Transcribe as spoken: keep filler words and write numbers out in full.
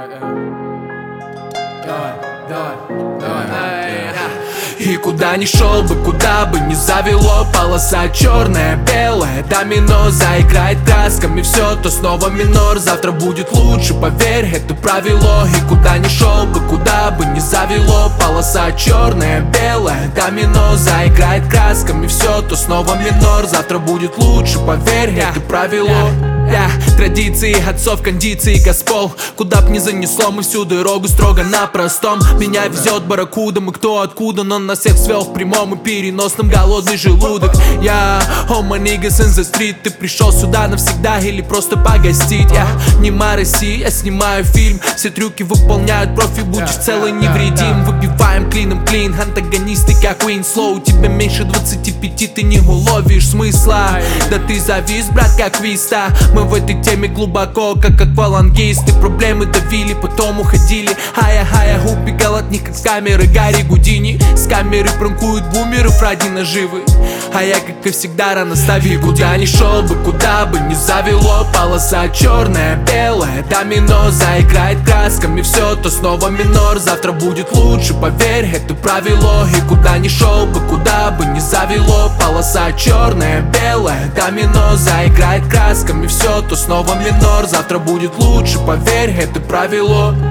И куда ни шел бы, куда бы ни завело, полоса черная, белая, домино. Заиграет красками все, то снова минор. Завтра будет лучше, поверь, это правило. И куда ни шел бы, куда бы ни завело, полоса черная, белая, домино. Заиграет красками все, то снова минор. Завтра будет лучше, поверь, это правило. Yeah. Традиции отцов, кондиции, госпол. Куда б ни занесло, мы всю дорогу строго на простом. Меня везет барракуда, мы кто откуда, но нас всех свел в прямом и переносном голодный желудок. Я, oh my niggas in the street. Ты пришел сюда навсегда или просто погостить? Я не России, я снимаю фильм. Все трюки выполняют профи, будешь целый невредим. Выбиваем клином клин, антагонисты как Queen Slow. Тебе меньше двадцати пяти, ты не уловишь смысла. Да ты завис, брат, как Виста. Мы в этой теме глубоко, как аквалангисты. Проблемы давили, потом уходили. Хая-хая, убегал от них, как с камеры Гарри Гудини. С камеры пранкуют бумеров ради наживы. А я, как и всегда, рано ставил. Куда ни шел бы, куда бы ни завело, полоса черная, белая, домино. Заиграет красками все, то снова минор. Завтра будет лучше, поверь, это правило. И куда ни шел бы, куда бы ни завело, полоса черная, белая, домино. Заиграет красками все, то снова минор. Завтра будет лучше, поверь, это правило.